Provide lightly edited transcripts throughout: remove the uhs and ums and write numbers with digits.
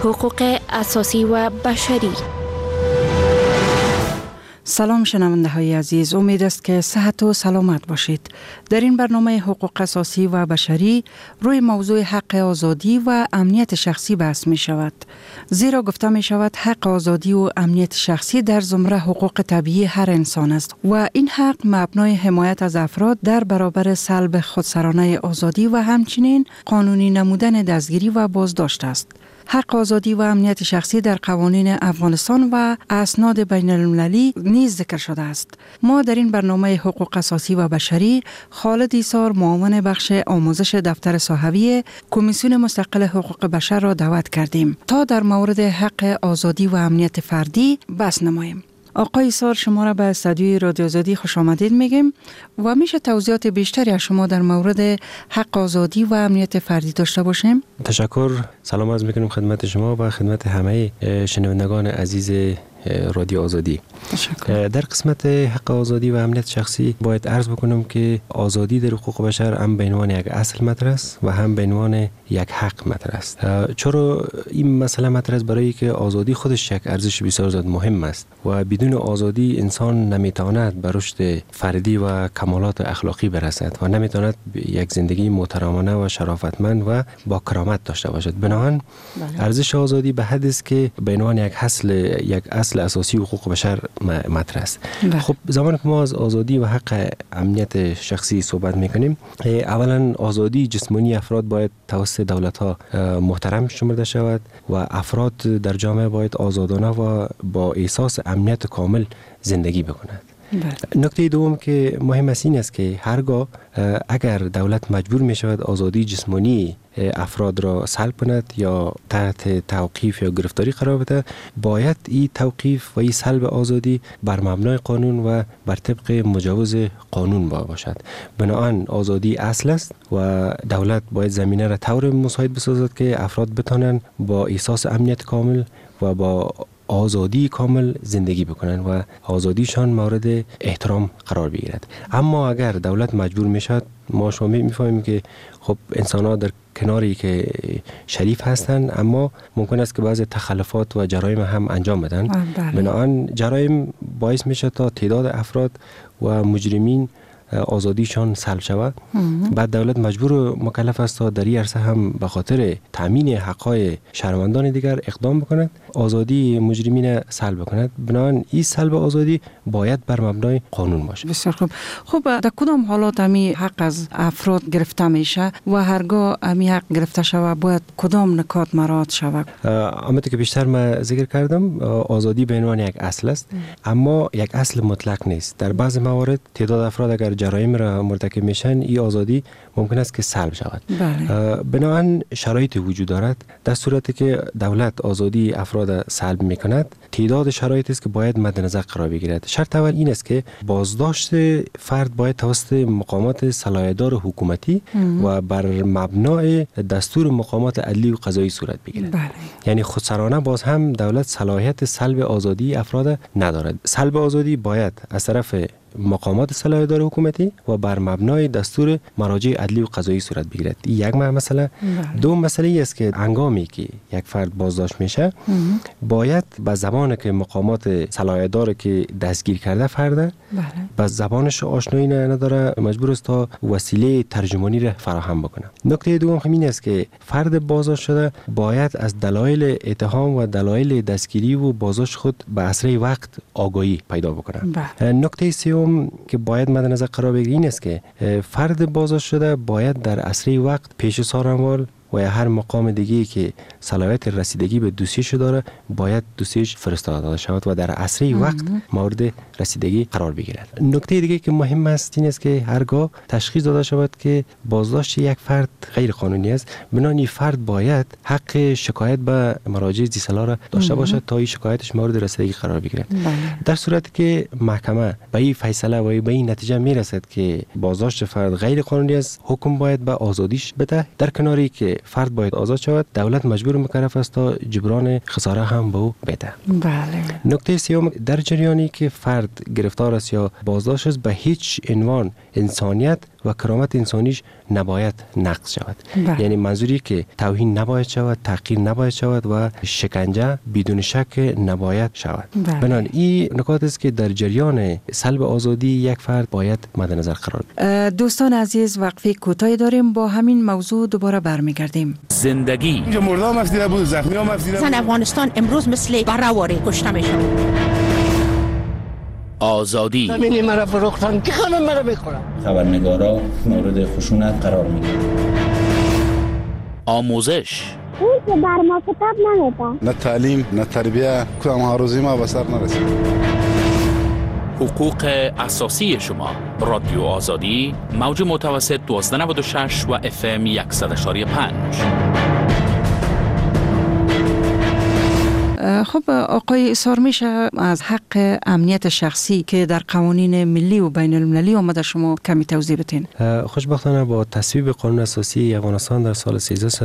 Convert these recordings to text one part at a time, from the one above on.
حقوق اساسی و بشری. سلام شنونده های عزیز، امید است که صحت و سلامت باشید. در این برنامه حقوق اساسی و بشری روی موضوع حق آزادی و امنیت شخصی بحث می شود. زیرا گفته می شود حق آزادی و امنیت شخصی در زمره حقوق طبیعی هر انسان است و این حق مبنای حمایت از افراد در برابر سلب خودسرانه آزادی و همچنین قانونی نمودن دستگیری و بازداشت است. حق آزادی و امنیت شخصی در قوانین افغانستان و اسناد بین المللی نیز ذکر شده است. ما در این برنامه حقوق اساسی و بشری خالد ایسار، معاون بخش آموزش دفتر صحوی کمیسیون مستقل حقوق بشر را دعوت کردیم تا در مورد حق آزادی و امنیت فردی بحث نماییم. آقای ایسار، شما را به استودیوی رادیو آزادی خوش آمدید میگیم و میشه توضیحات بیشتری از شما در مورد حق آزادی و امنیت فردی داشته باشیم؟ تشکر. سلام عرض میکنم خدمت شما و خدمت همه شنوندگان عزیز رادیو آزادی. تشکر. در قسمت حق آزادی و امنیت شخصی باید عرض بکنم که آزادی در حقوق بشر هم به عنوان یک اصل مطرح است و هم به عنوان یک حق مطرح است. چرا این مسئله مطرح است؟ برای که آزادی خودش یک ارزش بسیار زیاد مهم است و بدون آزادی انسان نمیتواند به رشد فردی و کمالات اخلاقی برسد و نمیتواند یک زندگی محترمانه و شرافتمند و با کرامت داشته باشد. بنابراین ارزش آزادی به حد است که به عنوان یک اصل اساسی حقوق بشر مطرح است. خب زمانی که ما از آزادی و حق امنیت شخصی صحبت میکنیم، اولا آزادی جسمانی افراد باید توسط دولت ها محترم شمرده شود و افراد در جامعه باید آزادانه و با احساس امنیت کامل زندگی بکنند. نکته دوم که مهم است این است که هرگاه اگر دولت مجبور می شود آزادی جسمانی افراد را سلب کند یا تحت توقیف یا گرفتاری قرار بده، باید این توقیف و این سلب آزادی بر مبنای قانون و بر طبق مجوز قانون باشد. بنابراین آزادی اصل است و دولت باید زمینه را طور مساعد بسازد که افراد بتوانند با احساس امنیت کامل و با آزادی کامل زندگی بکنن و آزادیشان مورد احترام قرار بگیرد. اما اگر دولت مجبور میشد، ما شما میفهمیم که خب انسان ها در کناری که شریف هستند اما ممکن است که بعضی تخلفات و جرایم هم انجام بدن. بنابراین جرایم باعث میشه تا تعداد افراد و مجرمین آزادیشان سلب شود. بعد دولت مجبور و مکلف است تا در این عرصه هم به خاطر تامین حقوق شهروندان دیگر اقدام بکند، آزادی مجرمین سلب بکند. بنابراین این سلب آزادی باید بر مبنای قانون باشه. بسیار خوب. خب در کدام حالات امی حق از افراد گرفته میشه و هرگاه امی حق گرفته شود باید کدام نکات مراعات شود؟ همونطور که بیشتر من ذکر کردم، آزادی به عنوان یک اصل است اما یک اصل مطلق نیست. در بعض موارد تعداد افراد اگر جرایم را مرتکب میشن، این آزادی ممکن است که سلب شود. بنابراین شرایط وجود دارد. در صورتی که دولت آزادی افراد سلب میکند، تعداد شرایطی است که باید مد نظر قرار بگیرد. شرط اول این است که بازداشت فرد باید توسط مقامات صلاحیت‌دار حکومتی و بر مبنای دستور مقامات عدلی و قضایی صورت بگیرد. یعنی خودسرانه باز هم دولت صلاحیت سلب آزادی افراد ندارد. سلب آزادی باید از طرف مقامات صلاحیت‌دار حکومتی و بر مبنای دستور مراجع عدلی و قضایی صورت بگیرد. یک مسئله. دو مسئله است که هنگامی که یک فرد بازداشت میشه باید به زبانی که مقامات صلاحیت‌دار که دستگیر کرده فرد به زبانش آشنایی نداره، مجبور است تا وسیله ترجمانی را فراهم بکنه. نکته دوم این است که فرد بازداشت شده باید از دلایل اتهام و دلایل دستگیری و بازداشت خود به اسرع وقت آگاهی پیدا بکنه. نکته سوم که باید مد نظر قرار بگیرید این است که فرد بازداشت شده باید در اسرع وقت پیش سارنوال و یا هر مقام دیگه‌ای که صلاحیت رسیدگی به دوسیش داره باید دوسیش فرستاده شود و در اسرع وقت مورد رسیدگی قرار بگیرد. نکته دیگه که مهم است این است که هرگاه تشخیص داده شود که بازداشت یک فرد غیر قانونی است، بنابراین فرد باید حق شکایت به مراجع ذی‌صلاح را داشته باشد تا این شکایتش مورد رسیدگی قرار بگیرد. در صورتی که محکمه به این فیصله و به این نتیجه میرسد که بازداشت فرد غیر قانونی است، حکم باید به آزادیش بده. در کناری که فرد باید آزاد شود، دولت مجبور مکلف است تا جبران خساره هم به او بده. نکته سوم، در جریانی که فرد گرفتار است یا بازداشت است، به هیچ عنوان انسانیت و کرامت انسانیش نباید نقض شود. یعنی منظوری که توهین نباید شود، تحقیر نباید شود و شکنجه بدون شک نباید شود. بنابراین این نکات است که در جریان سلب آزادی یک فرد باید مد نظر قرار گیرد. دوستان عزیز، وقفه کوتاهی داریم، با همین موضوع دوباره برمیگردیم. زندگی اینجا مردم افزیده بود، زخمی هم افزیده بود. زن افغانستان امروز مثل برآواره کشته میشه. آزادی همینی مرا فروختن که خانم مرا بخورم. خبرنگارا مورد خشونت قرار میگیرن. آموزش اون که بر ما کتاب نمیده. نه تعلیم نه تربیه، کدام هاروزی ما به سر نرسید. حقوق اساسی شما. رادیو آزادی، موج متوسط 1296 و FM 100.5. خب آقای اصرار میشه از حق امنیت شخصی که در قوانین ملی و بین المللی آمده شما کمی توضیح بتین؟ خوشبختانه با تصویب قانون اساسی افغانستان در سال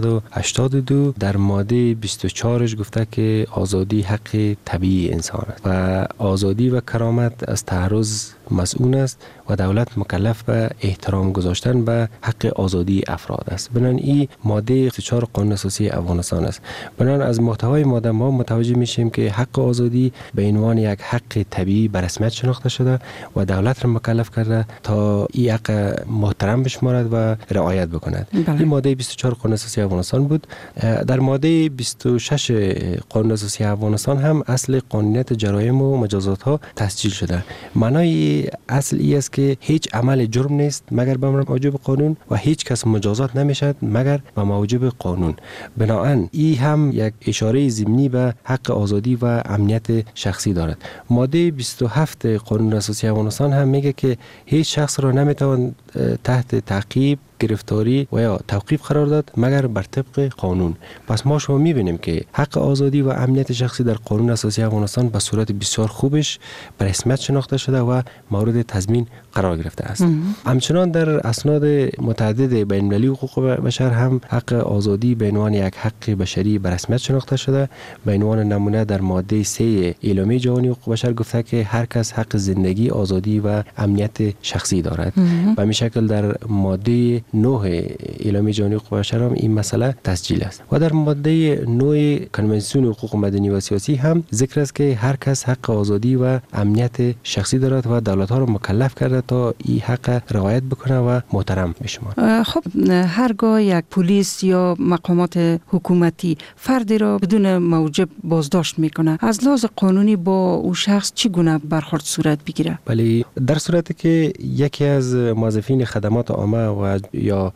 1382 در ماده 24 گفته که آزادی حق طبیعی انسان است و آزادی و کرامت از تعرض مسئول است و دولت مکلف به احترام گذاشتن به حق آزادی افراد است. بنابراین این ماده 24 قانون اساسی افغانستان است. بنابراین از محتوای ماده ما متوجه میشیم که حق آزادی به عنوان یک حق طبیعی به رسمیت شناخته شده و دولت را مکلف کرده تا این حق محترم بشمارد و رعایت بکند. این ماده 24 قانون اساسی افغانستان بود. در ماده 26 قانون اساسی افغانستان هم اصل قانونیت جرایم و مجازات ها تسجیل شده. معنای اصل ای است که هیچ عمل جرم نیست مگر به موجب قانون و هیچ کس مجازات نمیشد مگر به موجب قانون. بنابراین این هم یک اشاره ضمنی به حق آزادی و امنیت شخصی دارد. ماده 27 قانون اساسی افغانستان هم میگه که هیچ شخص را نمیتوان تحت تعقیب، گرفتاری و یا توقیف قرار داد مگر بر طبق قانون. پس ما شما میبینیم که حق آزادی و امنیت شخصی در قانون اساسی افغانستان به صورت بسیار خوبش به رسمیت شناخته شده و مورد تضمین قرار گرفته است. همچنان در اسناد متعدد بین المللی حقوق بشر هم حق آزادی به عنوان یک حق بشری به رسمیت شناخته شده. به عنوان نمونه در ماده 3 اعلامیه جهانی حقوق بشر گفته که هر کس حق زندگی، آزادی و امنیت شخصی دارد. به همین شکل در ماده 9 اعلامیه جهانی حقوق بشر هم این مسئله تسجیل است و در ماده 9 کنوانسیون حقوق مدنی و سیاسی هم ذکر است که هر کس حق آزادی و امنیت شخصی دارد و دولت‌ها را مکلف کرده تا این حق رعایت بکنه و محترم بشمارد. خب هرگاه یک پلیس یا مقامات حکومتی فردی را بدون موجب بازداشت میکنه، از لحاظ قانونی با او شخص چگونه برخورد صورت بگیره؟ بله، در صورتی که یکی از موظفین خدمات عامه و یا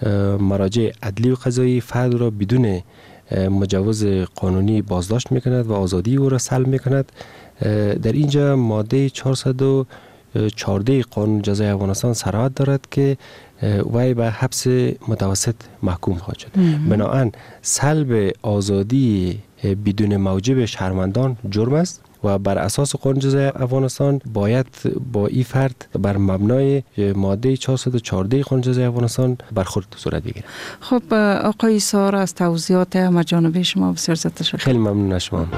مراجع عدلی و قضایی فرد را بدون مجوز قانونی بازداشت میکند و آزادی او را سلب میکند، در اینجا ماده 414 قانون جزای افغانستان صراحت دارد که وی به حبس متوسط محکوم خواهد شد. بنابراین سلب آزادی بدون موجب شهروندان جرم است و بر اساس قانون جزای افغانستان باید با این فرد بر مبنای ماده 414 قانون جزای افغانستان برخورد صورت بگیرد. خب آقای ایسار، از توضیحات مجانبه شما بسیار زیاد تشکر. خیلی ممنون از شما.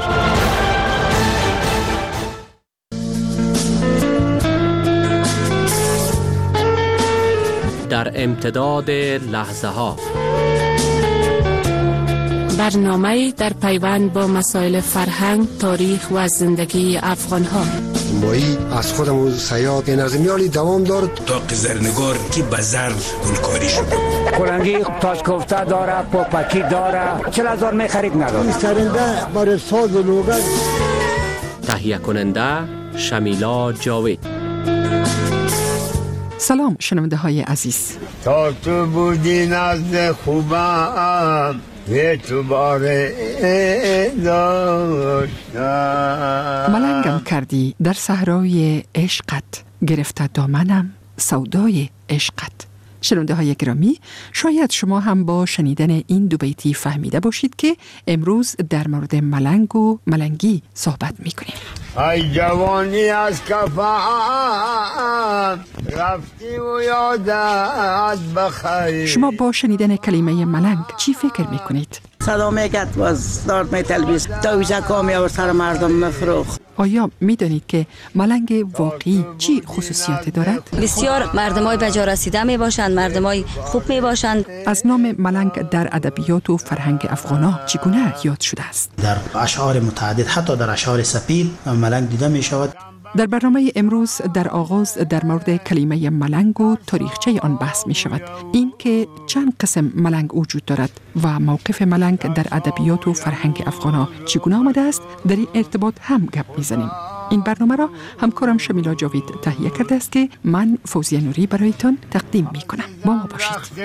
در امتداد لحظه ها، برنامه در پیوند با مسائل فرهنگ، تاریخ و زندگی افغان ها. مایی از خودم سیاد نظمیالی دوام دارد تا زرنگار که بزر گلکاری شده. کلنگی تاش کفته داره، پاپکی داره، 40,000 میخرید نداره. سرنده برای ساز و لوگر. تهیه کننده شمیلا جاوید. سلام شنونده های عزیز. تا تو بودی نزد خوبم یه تو باره داشتم، ملنگم کردی در صحرای عشقت، گرفته دامنم سودای عشقت. شنونده های گرامی، شاید شما هم با شنیدن این دو بیتی فهمیده باشید که امروز در مورد ملنگ و ملنگی صحبت میکنیم. ای جوانی از کفم رفتی و یادت بخیر. شما با شنیدن کلمه ملنگ چی فکر میکنید؟ صدا میکرد باز دارد میتلبیس دویزه کامی و سر مردم مفروخ. آیا میدانید که ملنگ واقعی چی خصوصیاتی دارد؟ بسیار مردمای به جا رسیده می باشند، مردمای خوب می باشند. از نام ملنگ در ادبیات و فرهنگ افغانا چگونه یاد شده است؟ در اشعار متعدد، حتی در اشعار سپید ملنگ دیده می شود. در برنامه امروز در آغاز در مورد کلمه ملنگ و تاریخچه آن بحث می شود. این که چند قسم ملنگ وجود دارد و موقف ملنگ در ادبیات و فرهنگ افغانا چگونه آمده است، در این ارتباط هم گپ می زنیم. این برنامه را همکارم شمیلا جاوید تهیه کرده است که من فوزیه نوری برایتان تقدیم می کنم. با ما باشید.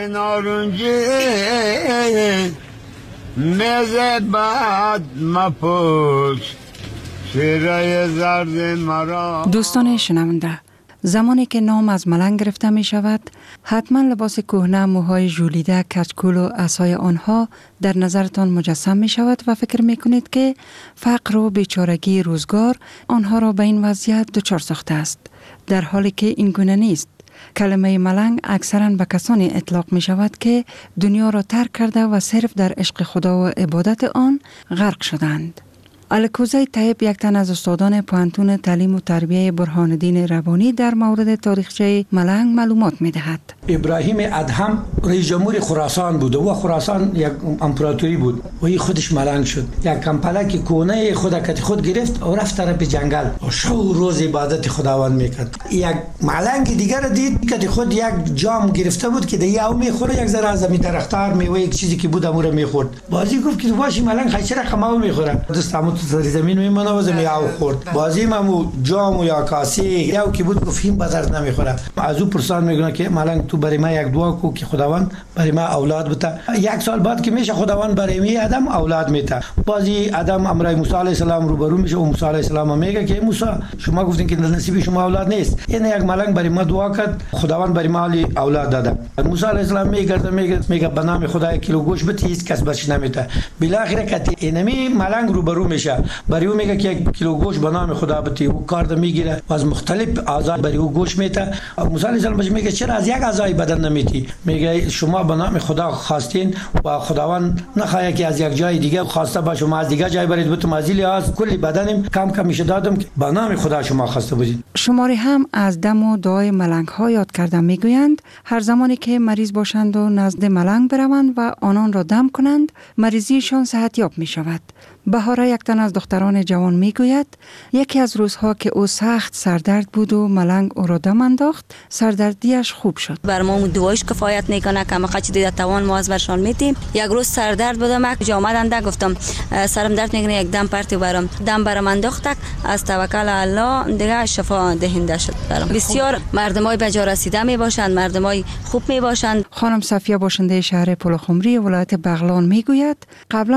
دوستان شنونده، زمانی که نام از ملنگ گرفته می شود، حتما لباس کهنه، موهای ژولیده، کچکول و عصای آنها در نظرتان مجسم می شود و فکر می کنید که فقر و بیچارگی روزگار آنها را به این وضعیت دچار ساخته است، در حالی که این گونه نیست. کلمه ملنگ اکثراً به کسانی اطلاق می شود که دنیا را ترک کرده و صرف در عشق خدا و عبادت آن غرق شدند. الکوزی طیب، یک تن از استادان پوهنتون تعلیم و تربیه برهان الدین ربانی، در مورد تاریخچه ملنگ معلومات می دهد. ابراهیم ادهم رئیس جمهور خراسان بود و خراسان یک امپراتوری بود و این خودش ملنگ شد. یک کمپلک کونه خود گرفت و رفت طرف جنگل و شو روز عبادت خداوند میکرد. یک ملنگ دیگر دید که خود یک جام گرفته بود که دیگه او میخوره، یک ذره از زمین درختار میوه یک چیزی که بود امور میخورد. بازی گفت که باشی ملنگ خیلی رقمو میخوره. دستمو تو زمین میمونه و زمین او خورد. بازی ممو جام یا کاسه یا کی بود گفت این بازار نمیخوره. از او پرسان میگه که ملنگ تو برای ما یک دعا کو که خداوند برای ما اولاد بده. یک سال بعد که میشه خداوند برای می آدم اولاد میده. بازی آدم امرای موسی علیه السلام روبرو میشه و موسی علیه السلام میگه که موسی شما گفتین که نصیب شما اولاد نیست. این یک ملنگ برای ما دعا کرد، خداوند برای ما اولاد داده. موسی علیه السلام میگه به نام خدای کیلو گوش بده، هیچ کس برش نمیده. بالاخره که اینمی ملنگ روبرو میشه، برای او میگه که یک کیلو گوش به نام خدا بده. او کارد میگیره و از مختلف اعضا برای او گوش میده. موسی علیه السلام میگه چرا از یک اعضای بدن نمیتی؟ میگه شما به نام خدا خواستین و خداوند نخواهد که از یک جای دیگه خواسته باشه، شما از دیگه جای برید بتون از از کلی بدنم کم کم میشه دادم که به نام خدا شما خواسته بودید. شماری هم از دم و دعای ملنگ ها یاد کرده. میگویند هر زمانی که مریض باشند و نزد ملنگ بروند و آنان را دم کنند، مریضیشان صحتیاب می شود. بهاره، یک تن از دختران جوان، میگوید یکی از روزها که او سخت سردرد بود و ملنگ او را دم انداخت، سردردیش خوب شد. بر ما دوایش کفایت نکنه که ما خچ دیده توان ما از برشان میتیم. یک روز سردرد بودم، جا آمدند گفتم سرم درد میکنه، یک دم پرتی برام دم برام انداخت. از توکل الله دیگه شفا دهنده شد برام. بسیار مردمای به جا رسیده می باشند، مردمای خوب می باشند. خانم صفیه، باشنده شهر پلخمری ولایت بغلان، میگوید قبلا